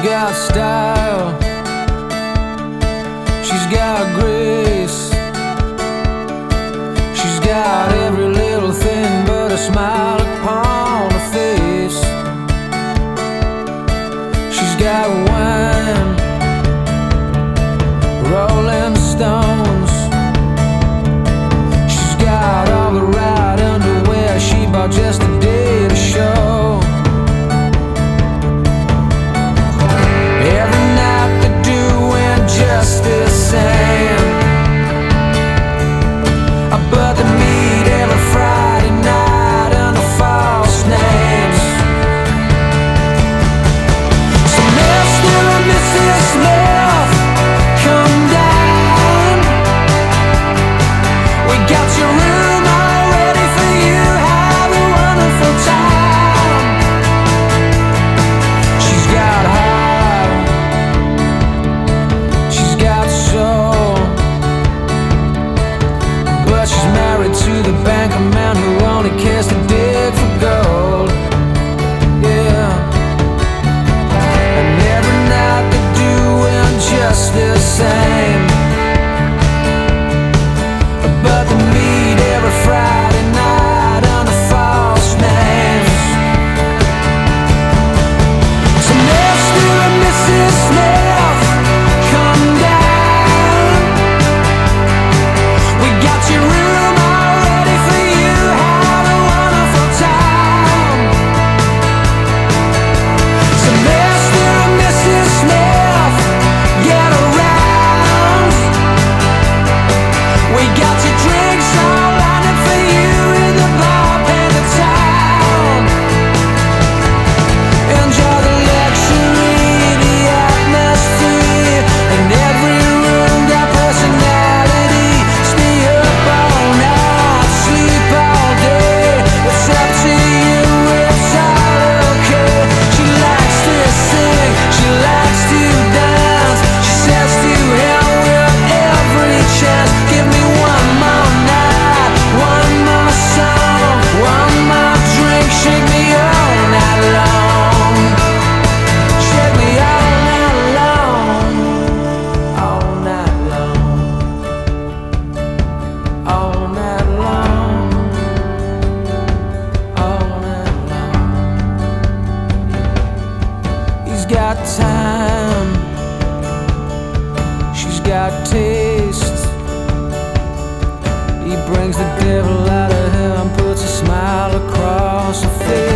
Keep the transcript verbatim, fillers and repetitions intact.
got style, she's got grace, she's got every little thing but a smile upon her face. She's got wine, Rolling Stones, she's got all the right underwear she bought just a day to show. Just the same, but they meet every Friday night under false names. So Mister and Missus Smith, come down. We got your room all ready for you. Have a wonderful time. She's got heart, but she's married to the banker man who only cares to dig for gold. Yeah, and every night they're doing just the same, but they meet every Friday night under false names. So Mister and Missus Smith, come down. We got your room all ready for you. Have a wonderful time. So Mister and Missus Smith, get around. We got your drinks all lined for you in the bar in the town. Enjoy the luxury, the atmosphere, and every room got personality. Stay up all night, sleep all day. It's up to you, it's all okay. She likes to sing, she likes to dance. She says to hell with every chance. Give me one more night, one more song, one more drink. Shake me all night long. Shake me all night long, all night long, all night long, all night long. He's got time, she's got taste. He brings the devil out of her and puts a smile across her face.